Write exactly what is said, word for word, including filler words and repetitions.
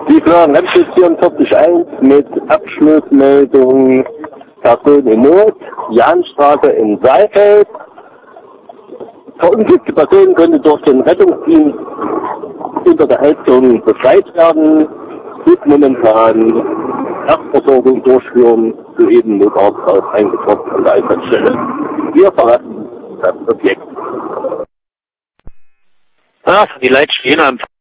Die Florian Lemschiss vierundvierzig eins mit Abschlussmeldung Person in Not, Jahnstraße in Saalfeld. Verunglückte Person könnte durch den Rettungsdienst unter der Heizung befreit werden, wird momentan Erstversorgung durchführen, soeben Notarzt auch eingetroffen an der Einsatzstelle. Wir verlassen das Objekt. Ah, die Leitstelle am